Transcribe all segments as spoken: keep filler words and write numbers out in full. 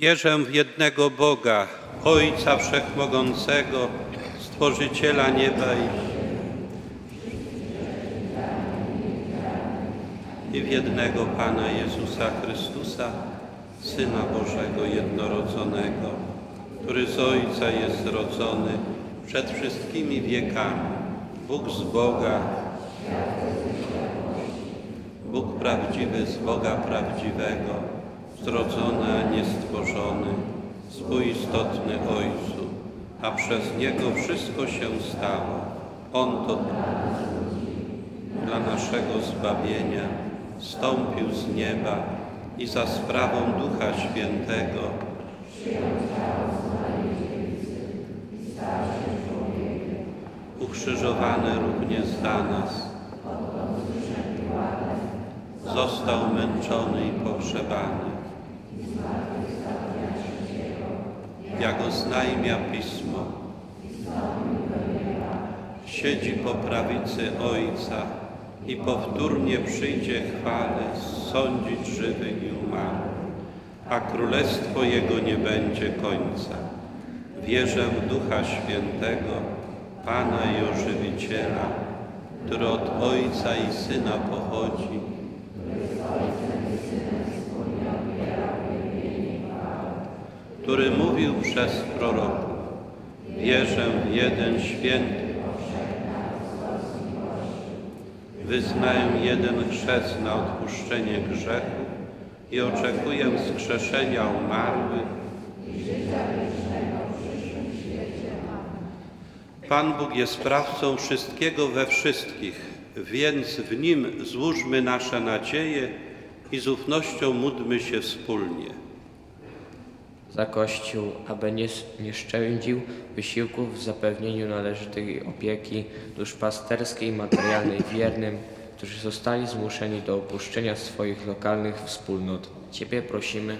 Wierzę w jednego Boga, Ojca Wszechmogącego, Stworzyciela nieba i, i w jednego Pana Jezusa Chrystusa, Syna Bożego jednorodzonego, który z Ojca jest rodzony przed wszystkimi wiekami, Bóg z Boga, Bóg prawdziwy z Boga prawdziwego, zrodzony, a nie stworzony, współistotny Ojcu, a przez Niego wszystko się stało. On to dla naszego zbawienia zstąpił z nieba i za sprawą Ducha Świętego ukrzyżowany również za nas, został męczony i pogrzebany. Jak oznajmia Pismo, siedzi po prawicy Ojca i powtórnie przyjdzie chwale sądzić żywych i umarłych, a królestwo Jego nie będzie końca. Wierzę w Ducha Świętego, Pana i Ożywiciela, który od Ojca i Syna pochodzi, który mówił przez proroków. Wierzę w jeden święty, wyznaję jeden chrzest na odpuszczenie grzechów i oczekuję wskrzeszenia umarłych. Pan Bóg jest sprawcą wszystkiego we wszystkich, więc w Nim złóżmy nasze nadzieje i z ufnością módlmy się wspólnie. Za Kościół, aby nie, nie szczędził wysiłków w zapewnieniu należytej opieki duszpasterskiej i materialnej wiernym, którzy zostali zmuszeni do opuszczenia swoich lokalnych wspólnot. Ciebie prosimy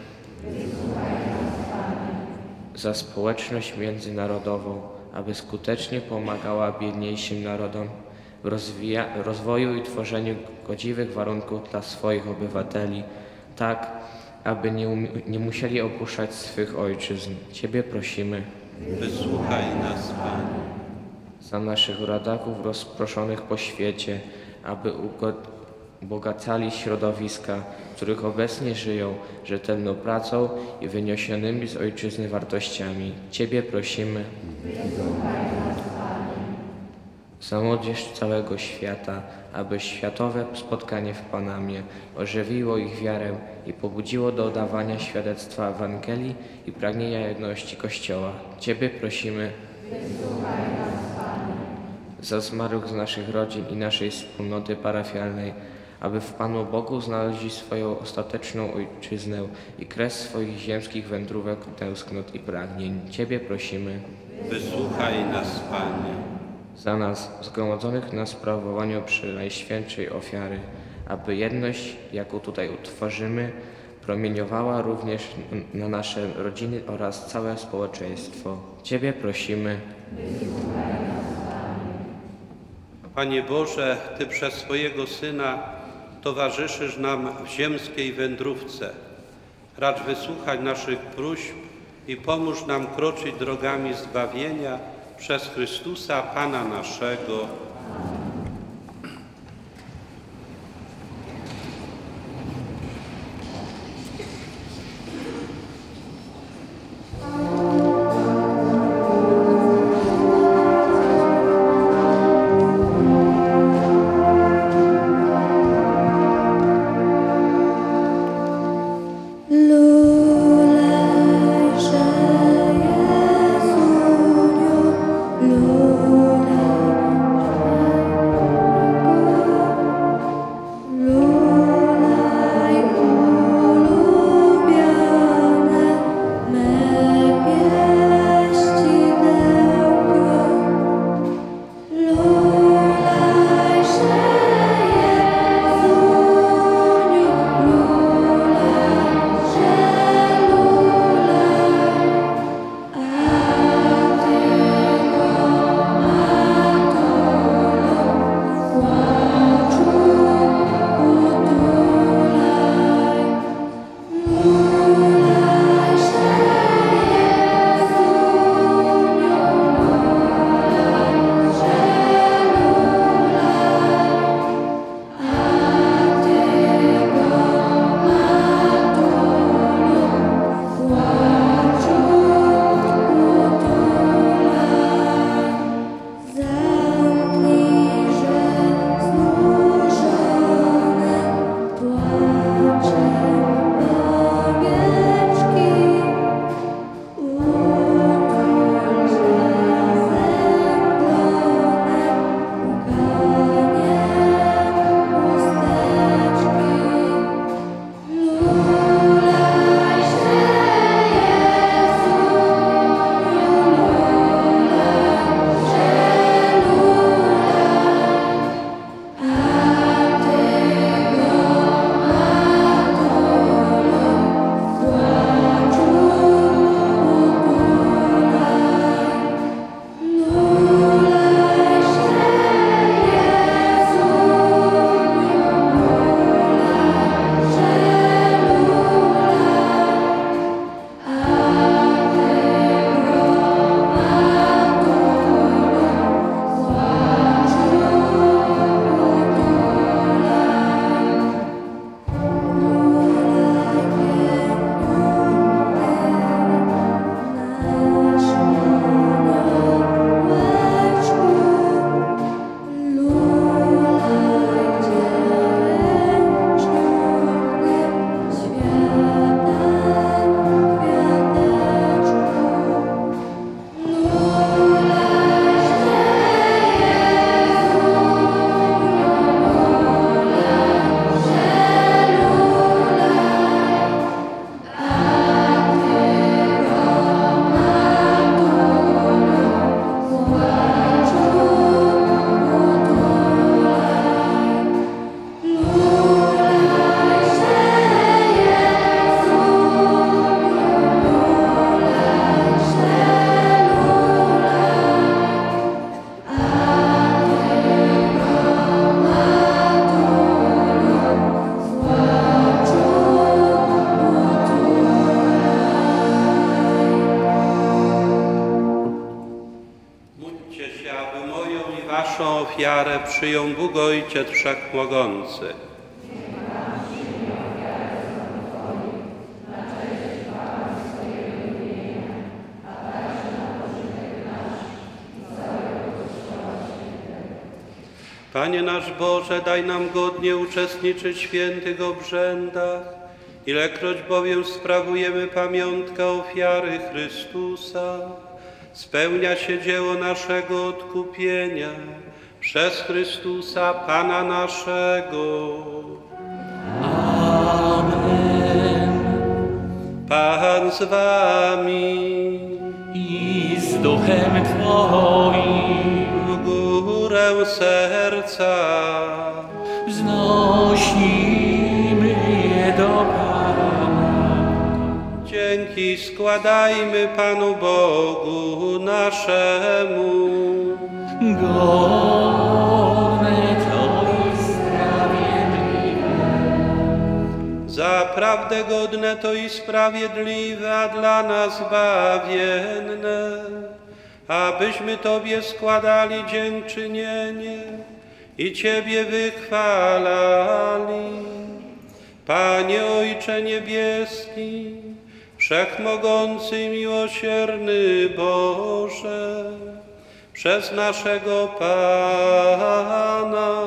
za społeczność międzynarodową, aby skutecznie pomagała biedniejszym narodom w rozwija, rozwoju i tworzeniu godziwych warunków dla swoich obywateli, tak aby nie, um, nie musieli opuszczać swych ojczyzn. Ciebie prosimy. Wysłuchaj nas, Panie. Za naszych rodaków rozproszonych po świecie, aby ubogacali środowiska, w których obecnie żyją, rzetelną pracą i wyniesionymi z ojczyzny wartościami. Ciebie prosimy. Za młodzież całego świata, aby światowe spotkanie w Panamie ożywiło ich wiarę i pobudziło do oddawania świadectwa Ewangelii i pragnienia jedności Kościoła. Ciebie prosimy. Za zmarłych z naszych rodzin i naszej wspólnoty parafialnej, aby w Panu Bogu znaleźli swoją ostateczną ojczyznę i kres swoich ziemskich wędrówek, tęsknot i pragnień. Ciebie prosimy. Wysłuchaj nas, Panie. Za nas, zgromadzonych na sprawowaniu przy Najświętszej Ofiary, aby jedność, jaką tutaj utworzymy, promieniowała również na nasze rodziny oraz całe społeczeństwo. Ciebie prosimy. Panie Boże, Ty przez swojego Syna towarzyszysz nam w ziemskiej wędrówce. Racz wysłuchać naszych próśb i pomóż nam kroczyć drogami zbawienia przez Chrystusa, Pana naszego. Lulejże Jezuniu, lulej. waszą ofiarę przyjął Bóg Ojciec Wszechmogący. Panie nasz Boże, daj nam godnie uczestniczyć w świętych obrzędach, ilekroć bowiem sprawujemy pamiątkę ofiary Chrystusa, spełnia się dzieło naszego odkupienia przez Chrystusa Pana naszego. Amen. Pan z wami. I z duchem Twoim. W górę serca Wznosimy je do Pana. dzięki składajmy Panu Bogu naszemu. Godne to i sprawiedliwe. Zaprawdę godne to i sprawiedliwe, a dla nas bawienne, abyśmy Tobie składali dziękczynienie i Ciebie wychwalali. Panie Ojcze Niebieski, Wszechmogący i miłosierny Boże, przez naszego Pana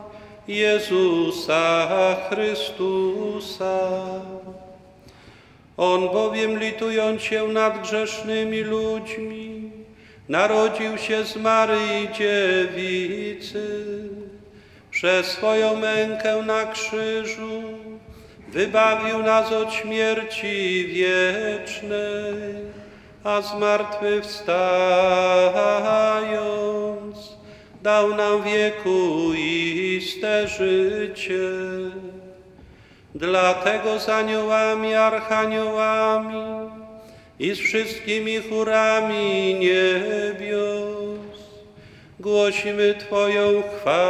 Jezusa Chrystusa. On bowiem, litując się nad grzesznymi ludźmi, narodził się z Maryi Dziewicy. Przez swoją mękę na krzyżu wybawił nas od śmierci wiecznej, a zmartwychwstając dał nam wiekuiste życie. Dlatego z aniołami, archaniołami i z wszystkimi chórami niebios głosimy Twoją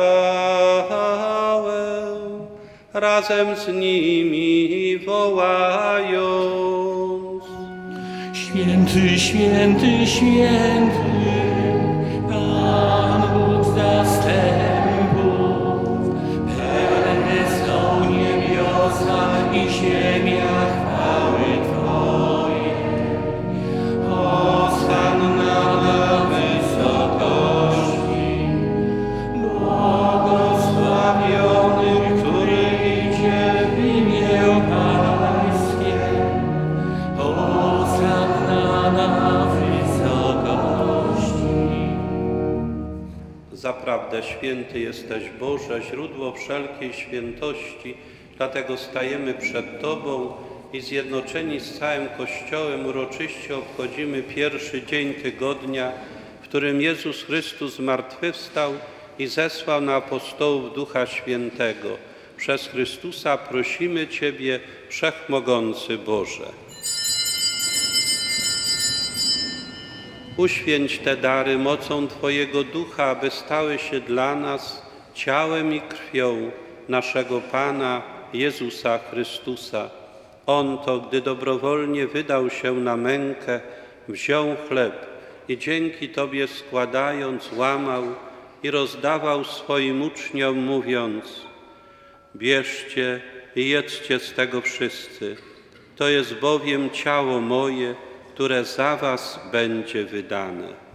chwałę, razem z nimi wołając: Święty, święty, święty, Pan Bóg zastępów, pełne są niebiosa i ziemia chwały Twojej. Hosanna na wysokości, błogosławiony, który idzie w imię Pańskie. Hosanna na wysokości. Zaprawdę święty jesteś Boże, źródło wszelkiej świętości, dlatego stajemy przed Tobą i zjednoczeni z całym Kościołem uroczyście obchodzimy pierwszy dzień tygodnia, w którym Jezus Chrystus zmartwychwstał i zesłał na apostołów Ducha Świętego. Przez Chrystusa prosimy Ciebie, Wszechmogący Boże. Uświęć te dary mocą Twojego Ducha, aby stały się dla nas ciałem i krwią naszego Pana Jezusa Chrystusa. On to, gdy dobrowolnie wydał się na mękę, wziął chleb i dzięki Tobie składając, łamał i rozdawał swoim uczniom, mówiąc: bierzcie i jedzcie z tego wszyscy. To jest bowiem ciało moje, które za was będzie wydane.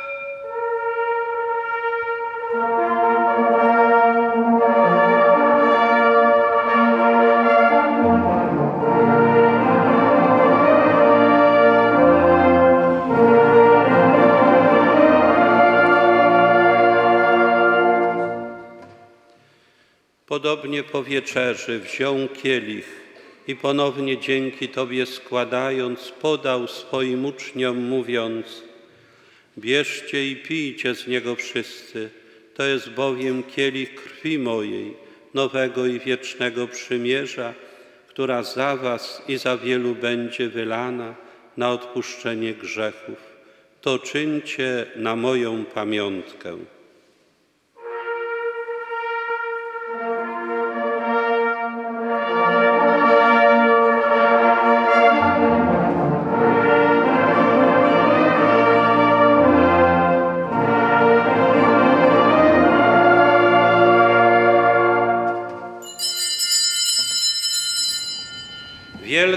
Podobnie po wieczerzy wziął kielich i ponownie dzięki Tobie składając, podał swoim uczniom, mówiąc: bierzcie i pijcie z niego wszyscy, to jest bowiem kielich krwi mojej, nowego i wiecznego przymierza, która za was i za wielu będzie wylana na odpuszczenie grzechów. To czyńcie na moją pamiątkę.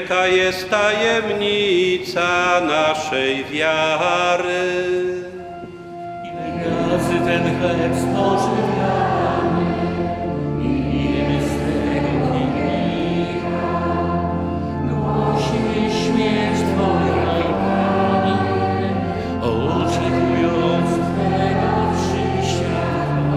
Wielka jest tajemnica naszej wiary. Ile razy ten chleb spożywamy i jemy z tego kielicha, głosimy śmierć Twoją, Panie, oczekując Twego przyjścia.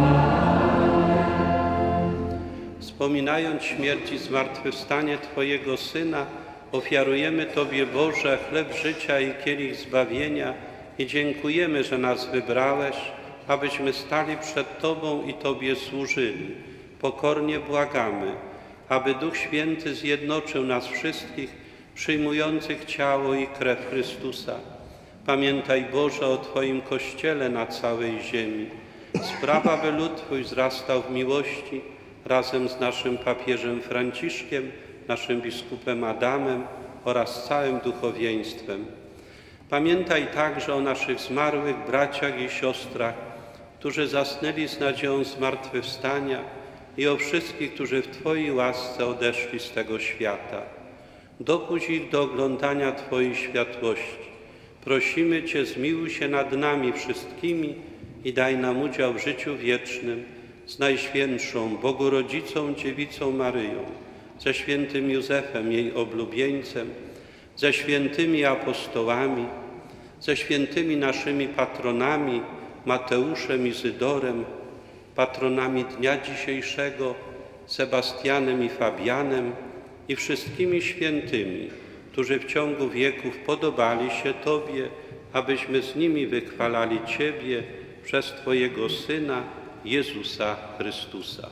Wspominając śmierć i zmartwychwstanie Twojego Syna, ofiarujemy Tobie, Boże, chleb życia i kielich zbawienia i dziękujemy, że nas wybrałeś, abyśmy stali przed Tobą i Tobie służyli. Pokornie błagamy, aby Duch Święty zjednoczył nas wszystkich, przyjmujących ciało i krew Chrystusa. Pamiętaj, Boże, o Twoim Kościele na całej ziemi. Spraw, aby lud Twój wzrastał w miłości, razem z naszym papieżem Franciszkiem, naszym biskupem Adamem oraz całym duchowieństwem. Pamiętaj także o naszych zmarłych braciach i siostrach, którzy zasnęli z nadzieją zmartwychwstania i o wszystkich, którzy w Twojej łasce odeszli z tego świata. Dopuść ich do oglądania Twojej światłości. Prosimy Cię, zmiłuj się nad nami wszystkimi i daj nam udział w życiu wiecznym z Najświętszą Bogorodzicą Dziewicą Maryją, ze świętym Józefem, jej oblubieńcem, ze świętymi apostołami, ze świętymi naszymi patronami, Mateuszem, Izydorem, patronami dnia dzisiejszego, Sebastianem i Fabianem i wszystkimi świętymi, którzy w ciągu wieków podobali się Tobie, abyśmy z nimi wychwalali Ciebie przez Twojego Syna, Jezusa Chrystusa.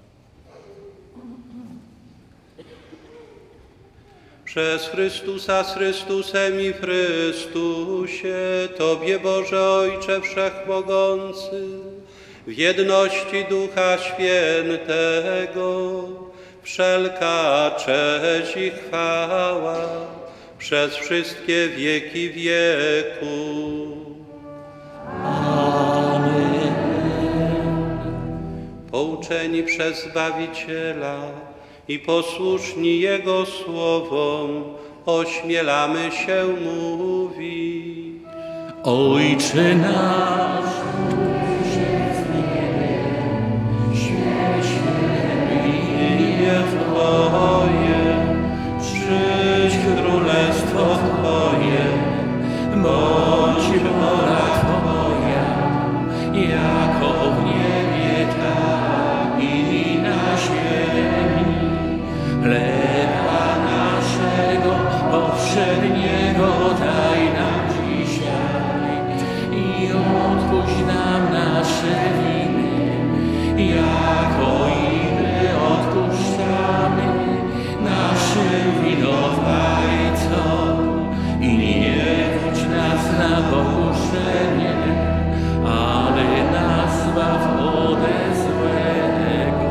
Przez Chrystusa z Chrystusem i w Chrystusie, Tobie, Boże Ojcze Wszechmogący, w jedności Ducha Świętego, wszelka cześć i chwała przez wszystkie wieki wieków. Pouczeni przez Zbawiciela i posłuszni Jego słowom, ośmielamy się mówić. Ojcze nasz, któryś jest w niebie, święć się imię Twoje, przyjdź królestwo Twoje, bądź wola Twoja, jako w niebie, tak i na ziemi. Chleba naszego powszedniego daj nam dzisiaj i odpuść nam nasze winy, jako i my odpuszczamy naszym winowajcom. I nie wódź nas na pokuszenie, ale nas zbaw ode złego.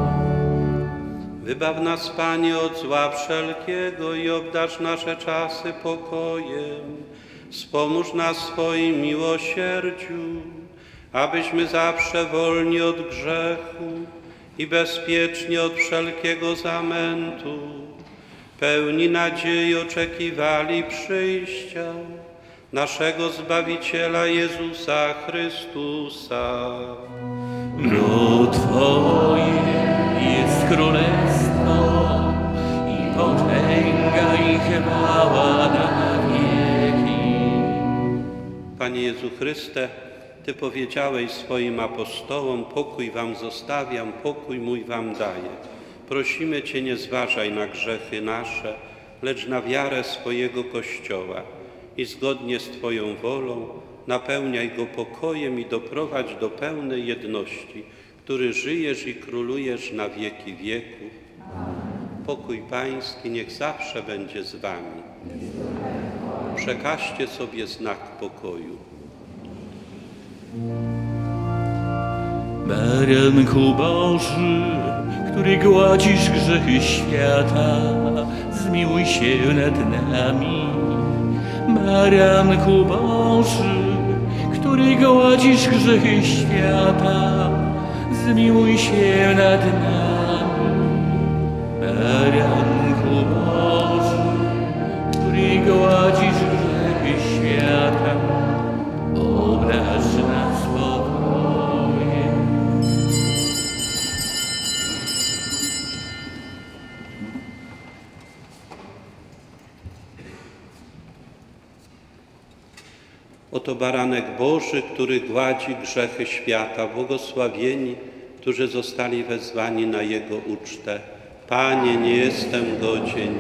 Wybaw nas, Panie, od zła wszelkiego i obdarz nasze czasy pokojem. Wspomóż nas w swoim miłosierdziu, abyśmy zawsze wolni od grzechu i bezpieczni od wszelkiego zamętu, pełni nadziei oczekiwali przyjścia naszego Zbawiciela Jezusa Chrystusa. Bo Twoje jest królestwo i potęga i chwała na wieki. Panie Jezu Chryste, Ty powiedziałeś swoim apostołom: pokój wam zostawiam, pokój mój wam daję. Prosimy Cię, nie zważaj na grzechy nasze, lecz na wiarę swojego Kościoła i zgodnie z Twoją wolą napełniaj go pokojem i doprowadź do pełnej jedności, który żyjesz i królujesz na wieki wieków. Pokój Pański niech zawsze będzie z Wami. Przekażcie sobie znak pokoju. Baranku Boży, który gładzisz grzechy świata, zmiłuj się nad nami. Baranku Boży, który gładzisz grzechy świata, zmiłuj się nad nami. Baranku Boży, Oto baranek Boży, który gładzi grzechy świata. Błogosławieni, którzy zostali wezwani na Jego ucztę. Panie, nie jestem godzien,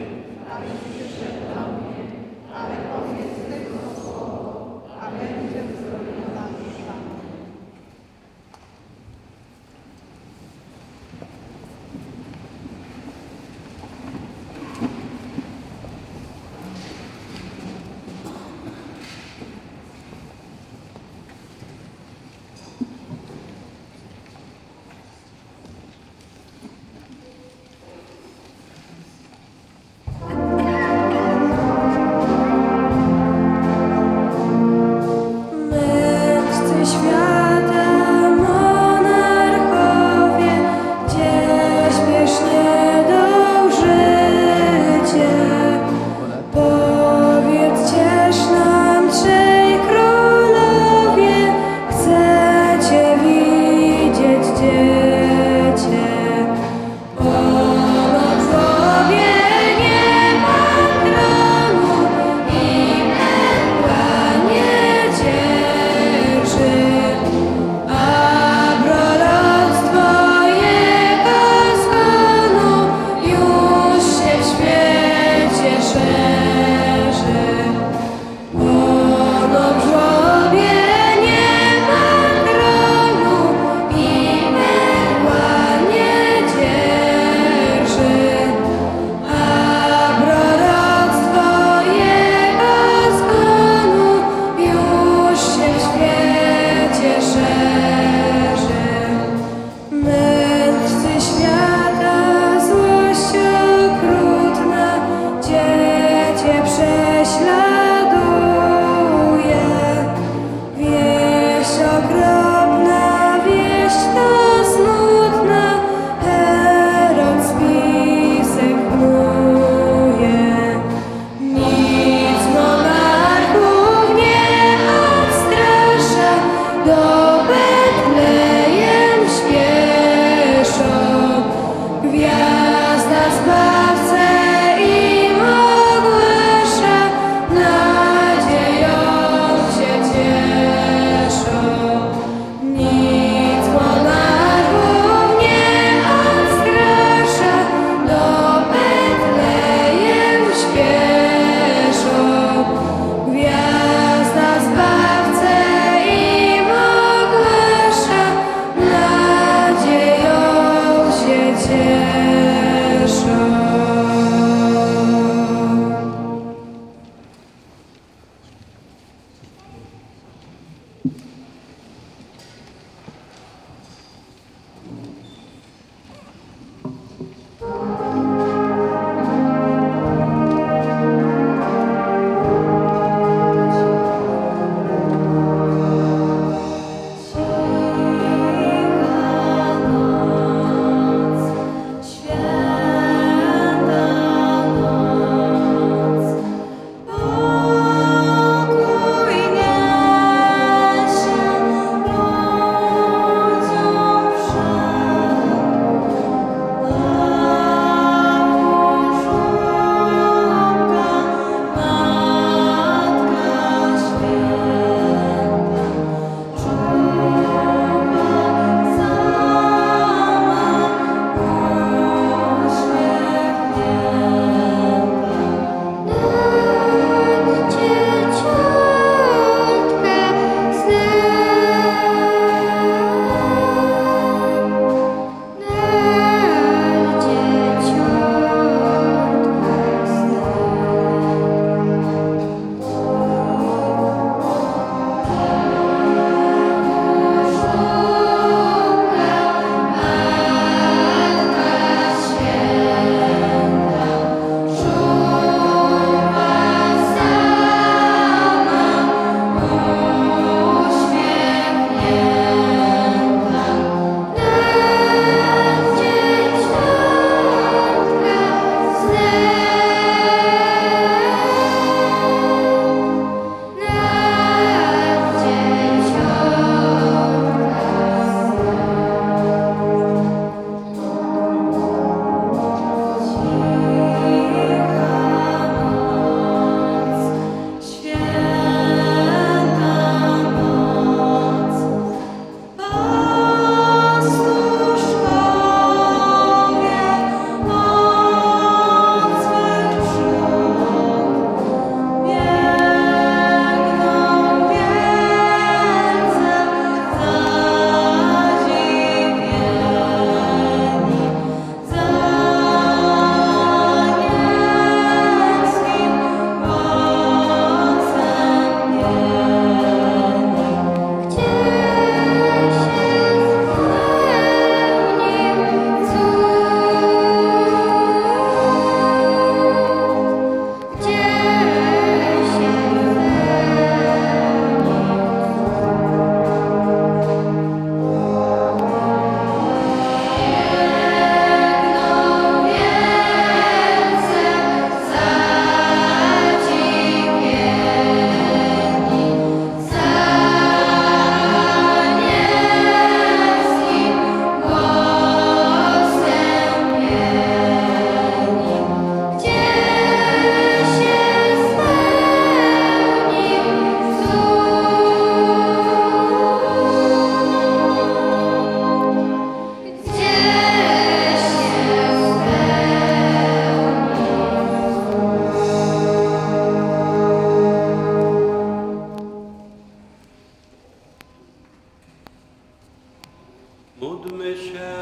Módlmy się.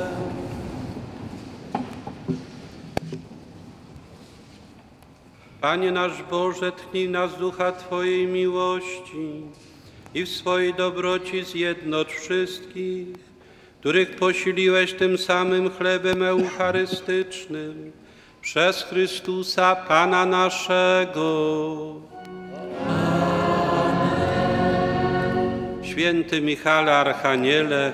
Panie nasz Boże, tchnij nas ducha Twojej miłości i w swojej dobroci zjednocz wszystkich, których posiliłeś tym samym chlebem eucharystycznym, przez Chrystusa Pana naszego. Amen. Święty Michale Archaniele,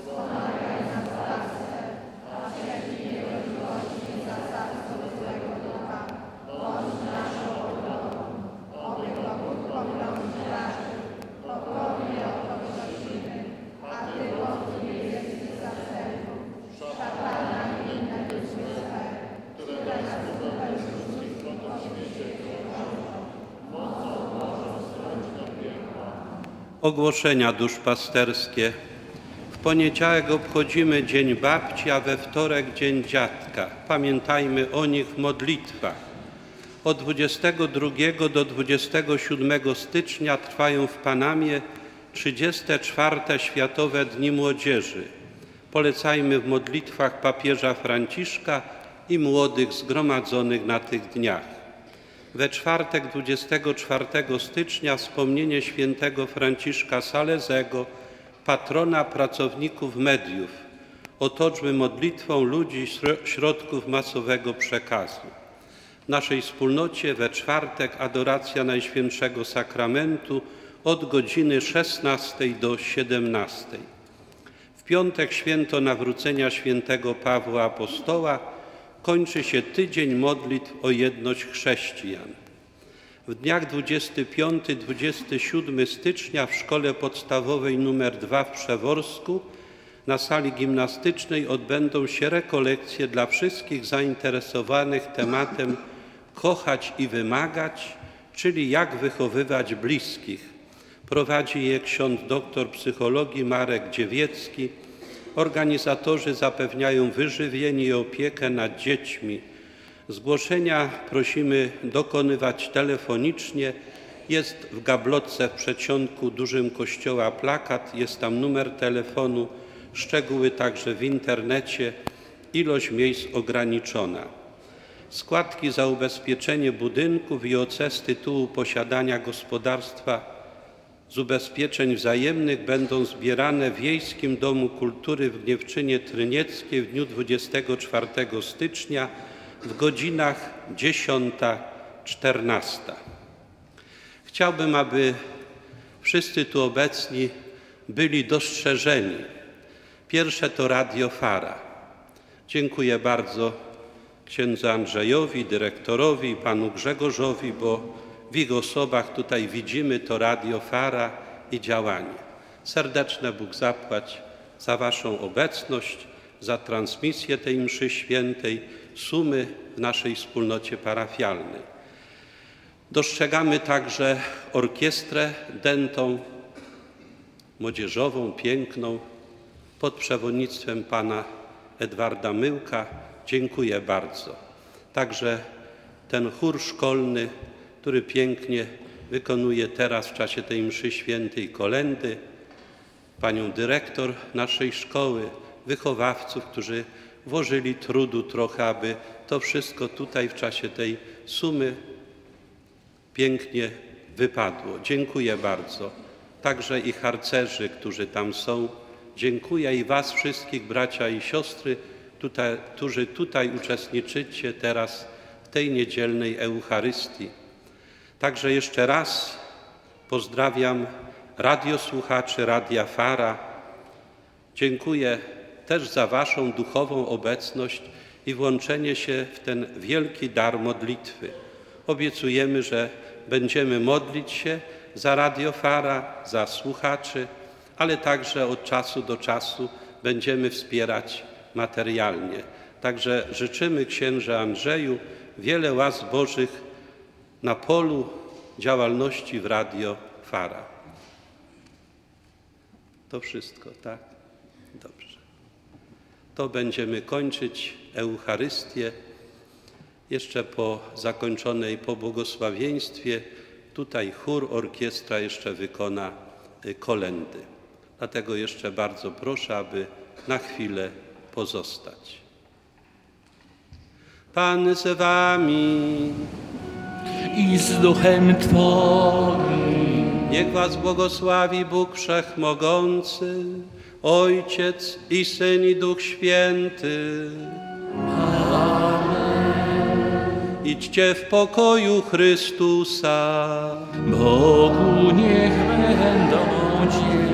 ogłoszenia duszpasterskie. W poniedziałek obchodzimy Dzień Babci, a we wtorek Dzień Dziadka. Pamiętajmy o nich w modlitwach. Od dwudziestego drugiego do dwudziestego siódmego stycznia trwają w Panamie trzydzieste czwarte Światowe Dni Młodzieży. Polecajmy w modlitwach papieża Franciszka i młodych zgromadzonych na tych dniach. We czwartek dwudziestego czwartego stycznia wspomnienie świętego Franciszka Salezego, patrona pracowników mediów. Otoczmy modlitwą ludzi środków masowego przekazu. W naszej wspólnocie we czwartek adoracja Najświętszego Sakramentu od godziny szesnastej do siedemnastej. W piątek święto nawrócenia świętego Pawła Apostoła. Kończy się tydzień modlitw o jedność chrześcijan. W dniach dwudziestego piątego do dwudziestego siódmego stycznia w szkole podstawowej nr dwa w Przeworsku na sali gimnastycznej odbędą się rekolekcje dla wszystkich zainteresowanych tematem kochać i wymagać, czyli jak wychowywać bliskich. Prowadzi je ksiądz doktor psychologii Marek Dziewiecki. Organizatorzy zapewniają wyżywienie i opiekę nad dziećmi. Zgłoszenia prosimy dokonywać telefonicznie. Jest w gablotce w przedsionku dużym kościoła plakat, jest tam numer telefonu, szczegóły także w internecie, ilość miejsc ograniczona. Składki za ubezpieczenie budynków i O C z tytułu posiadania gospodarstwa z ubezpieczeń wzajemnych będą zbierane w Wiejskim Domu Kultury w Gniewczynie Trynieckiej w dniu dwudziestego czwartego stycznia w godzinach dziesiąta czternasta. Chciałbym, aby wszyscy tu obecni byli dostrzeżeni. Pierwsze to Radio Fara. Dziękuję bardzo księdzu Andrzejowi, dyrektorowi i panu Grzegorzowi, bo w ich osobach tutaj widzimy to Radio Fara i działanie. Serdeczne Bóg zapłać za waszą obecność, za transmisję tej mszy świętej, sumy w naszej wspólnocie parafialnej. Dostrzegamy także orkiestrę dętą, młodzieżową, piękną, pod przewodnictwem pana Edwarda Myłka. Dziękuję bardzo. Także ten chór szkolny, który pięknie wykonuje teraz w czasie tej mszy świętej kolędy, panią dyrektor naszej szkoły, wychowawców, którzy włożyli trudu trochę, aby to wszystko tutaj w czasie tej sumy pięknie wypadło. Dziękuję bardzo. Także i harcerzy, którzy tam są. Dziękuję i was wszystkich, bracia i siostry, tutaj, którzy tutaj uczestniczycie teraz w tej niedzielnej Eucharystii. Także jeszcze raz pozdrawiam radiosłuchaczy Radia Fara. Dziękuję też za waszą duchową obecność i włączenie się w ten wielki dar modlitwy. Obiecujemy, że będziemy modlić się za Radio Fara, za słuchaczy, ale także od czasu do czasu będziemy wspierać materialnie. Także życzymy księże Andrzeju wiele łask Bożych na polu działalności w Radio Fara. To wszystko, tak? Dobrze. To będziemy kończyć Eucharystię. Jeszcze po zakończonej po błogosławieństwie tutaj chór, orkiestra jeszcze wykona kolędy. Dlatego jeszcze bardzo proszę, aby na chwilę pozostać. Pan z wami. I z duchem Twoim. Niech was błogosławi Bóg Wszechmogący, Ojciec i Syn i Duch Święty. Idźcie w pokoju Chrystusa. Bogu niech będą dzięki.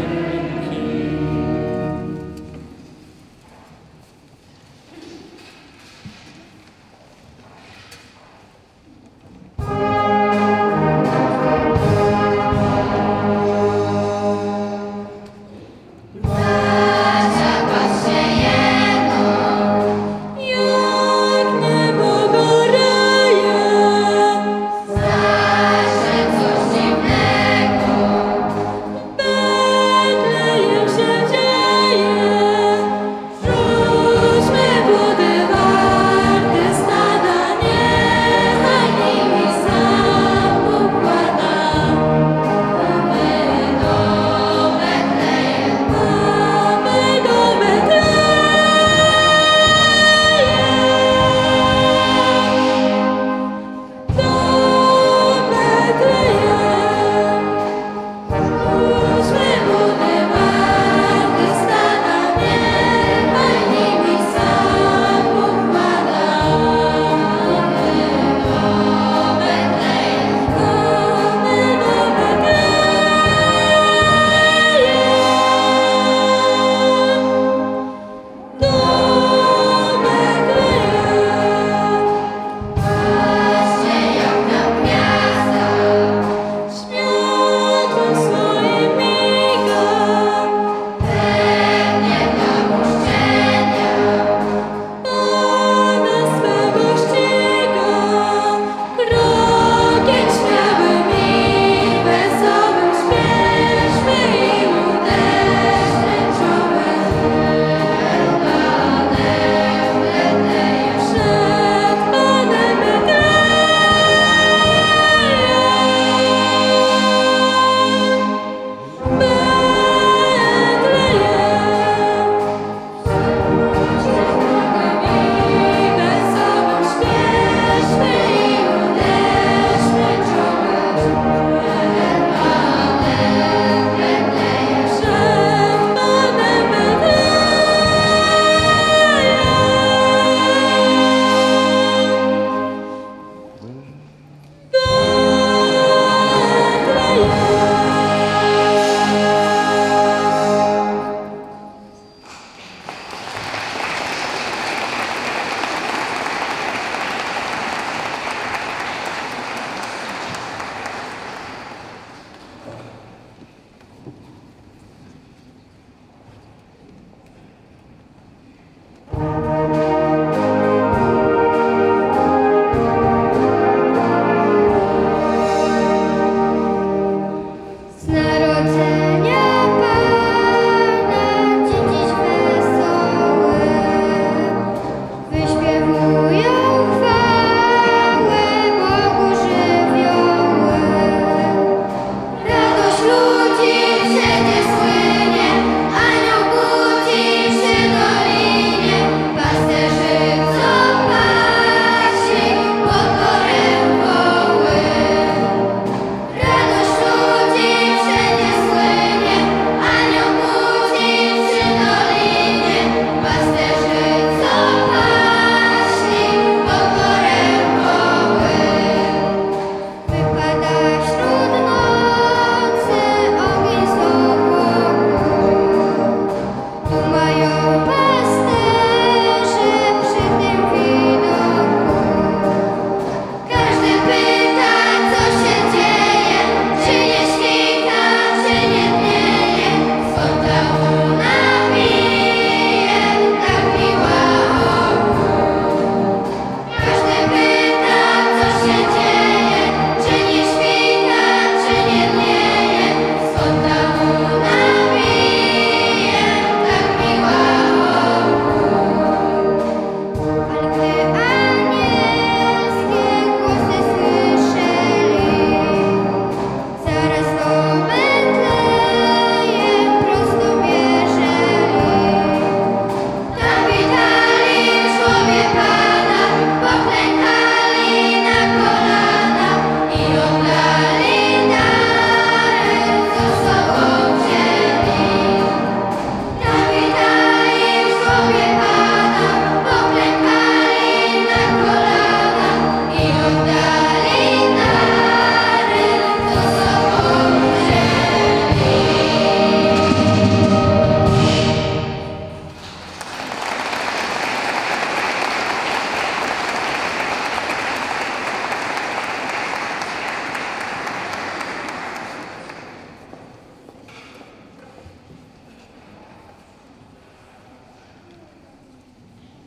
Zaś coś dziwnego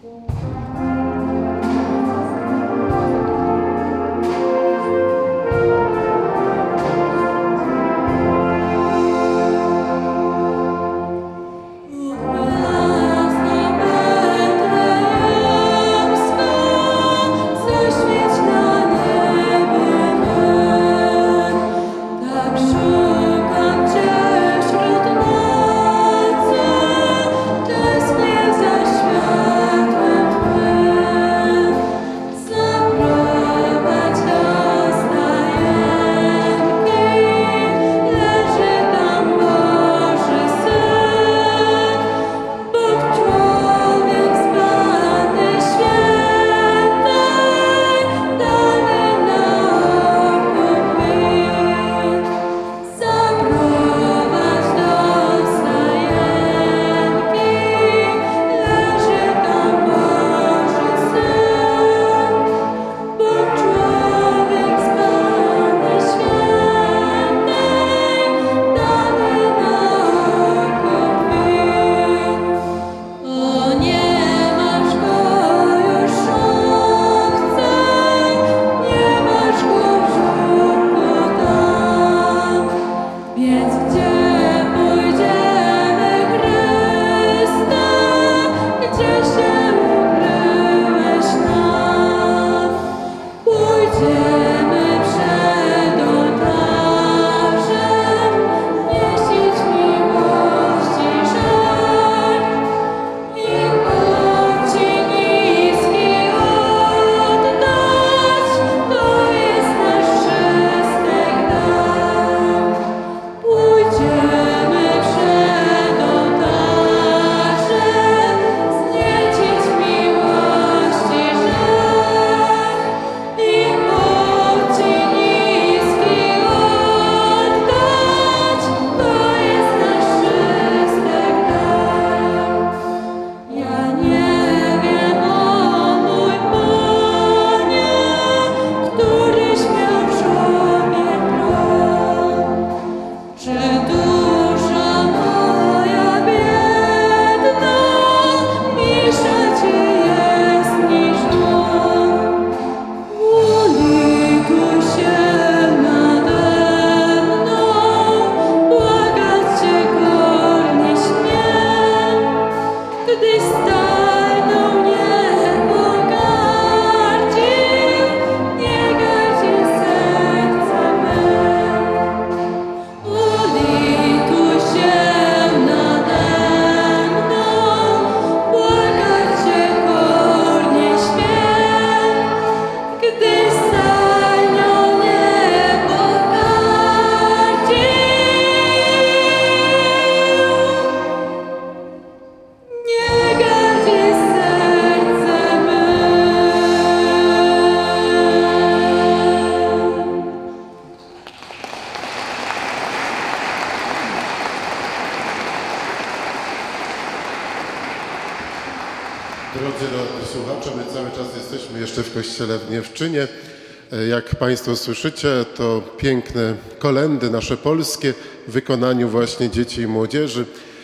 Drodzy słuchacze, my cały czas jesteśmy jeszcze w kościele w Gniewczynie. Jak Państwo słyszycie, to piękne kolędy nasze polskie w wykonaniu właśnie dzieci i młodzieży.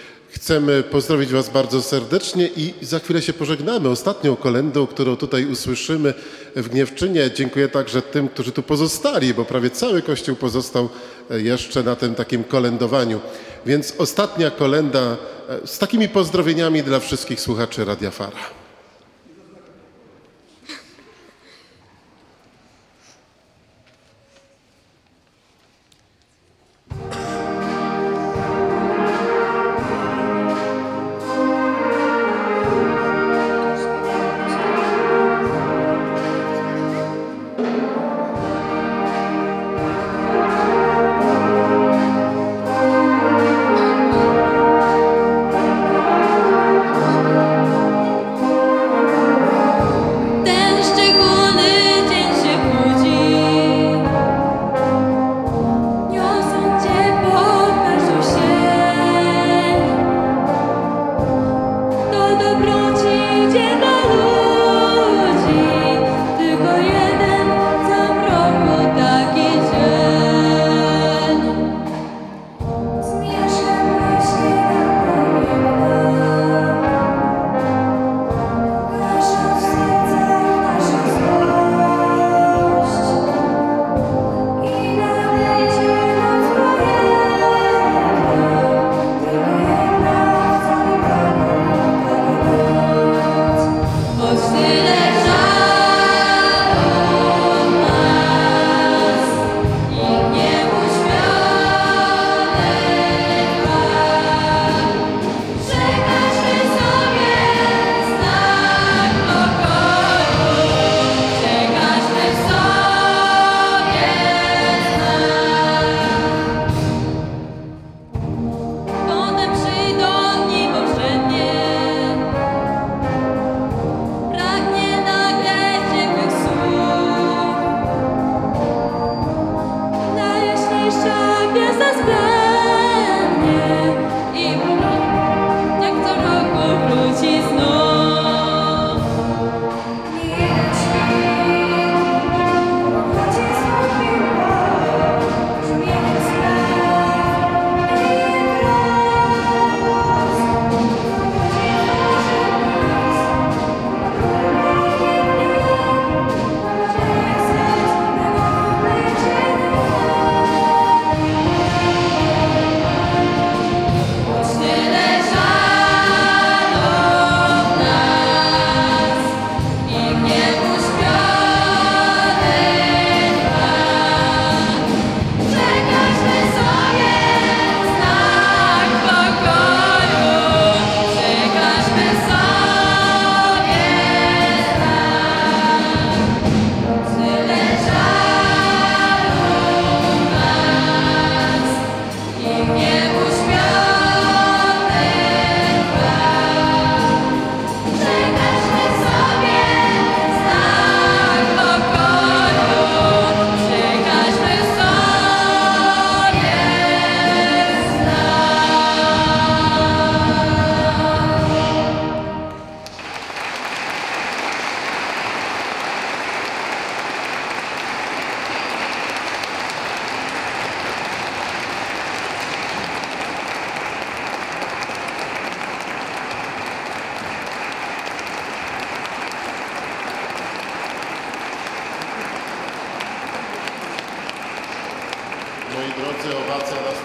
Chcemy pozdrowić Was bardzo serdecznie i za chwilę się pożegnamy ostatnią kolędą, którą tutaj usłyszymy w Gniewczynie. Dziękuję także tym, którzy tu pozostali, bo prawie cały Kościół pozostał jeszcze na tym takim kolędowaniu. Więc ostatnia kolęda z takimi pozdrowieniami dla wszystkich słuchaczy Radia Fara. Thank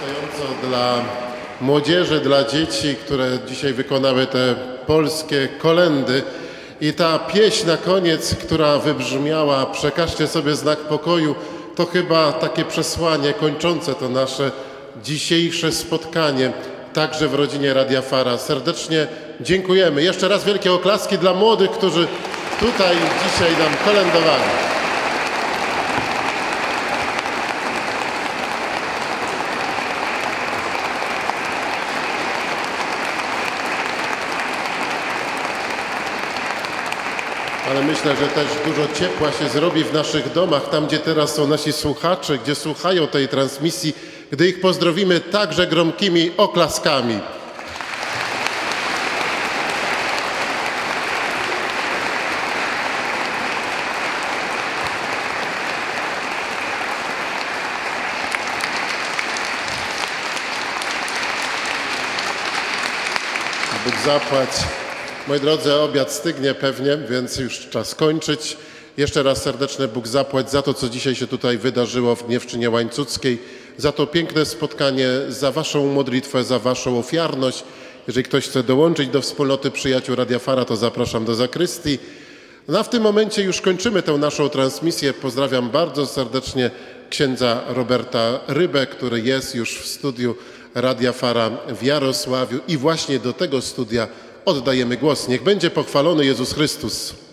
zachęcająco dla młodzieży, dla dzieci, które dzisiaj wykonały te polskie kolendy. I ta pieśń na koniec, która wybrzmiała, przekażcie sobie znak pokoju, to chyba takie przesłanie kończące to nasze dzisiejsze spotkanie, także w rodzinie Radia Fara. Serdecznie dziękujemy. Jeszcze raz wielkie oklaski dla młodych, którzy tutaj dzisiaj nam kolędowali. Ale myślę, że też dużo ciepła się zrobi w naszych domach, tam gdzie teraz są nasi słuchacze, gdzie słuchają tej transmisji, gdy ich pozdrowimy także gromkimi oklaskami. Bóg zapłać. Moi drodzy, obiad stygnie pewnie, więc już czas kończyć. Jeszcze raz serdeczne Bóg zapłać za to, co dzisiaj się tutaj wydarzyło w Gniewszczynie Łańcuckiej, za to piękne spotkanie, za waszą modlitwę, za waszą ofiarność. Jeżeli ktoś chce dołączyć do wspólnoty przyjaciół Radia Fara, to zapraszam do zakrystii. No a w tym momencie już kończymy tę naszą transmisję. Pozdrawiam bardzo serdecznie księdza Roberta Rybę, który jest już w studiu Radia Fara w Jarosławiu i właśnie do tego studia oddajemy głos. Niech będzie pochwalony Jezus Chrystus.